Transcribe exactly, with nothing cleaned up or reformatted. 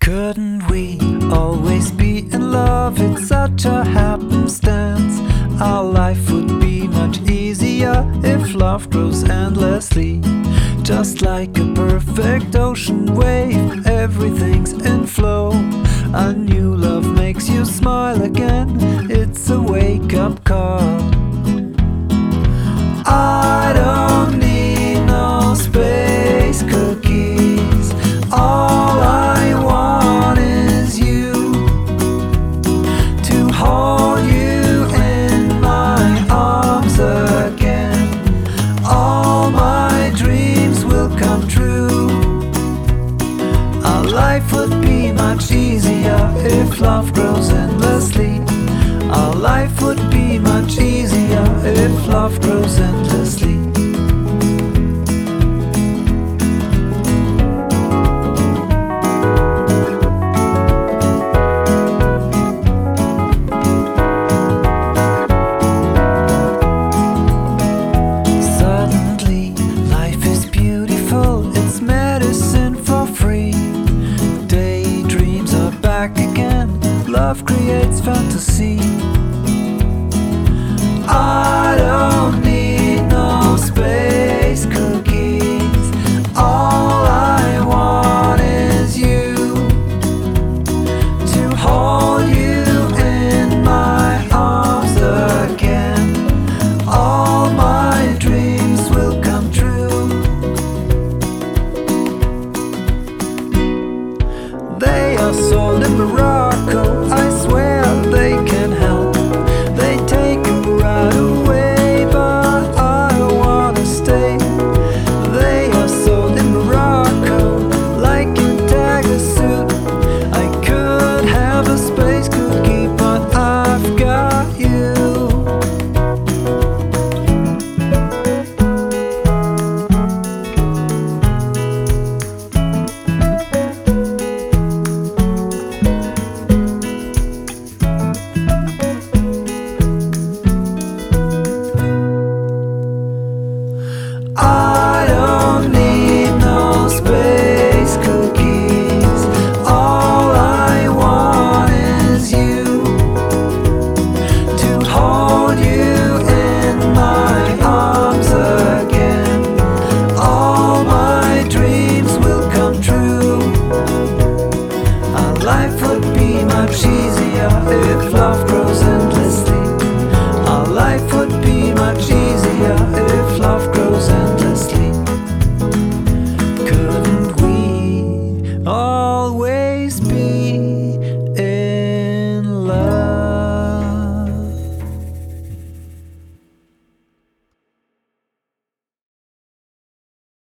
Couldn't we always be in love? It's such a happenstance. Our life would be much easier if love grows endlessly. Just like a perfect ocean wave, everything's in flow. A new love makes you smile again. It's a wake-up call. I don't need no space cookies. All I want is you, to hold you in my arms again. All my dreams will come true. Our life would be much easier if love grows endlessly. Our life would be much easier if love grows endlessly. Suddenly, life is beautiful, it's medicine for free. Daydreams are back again, love creates fantasy. I don't need no space cookies. All I want is you, to hold you in my arms again. All my dreams will come true. They are sold in Morocco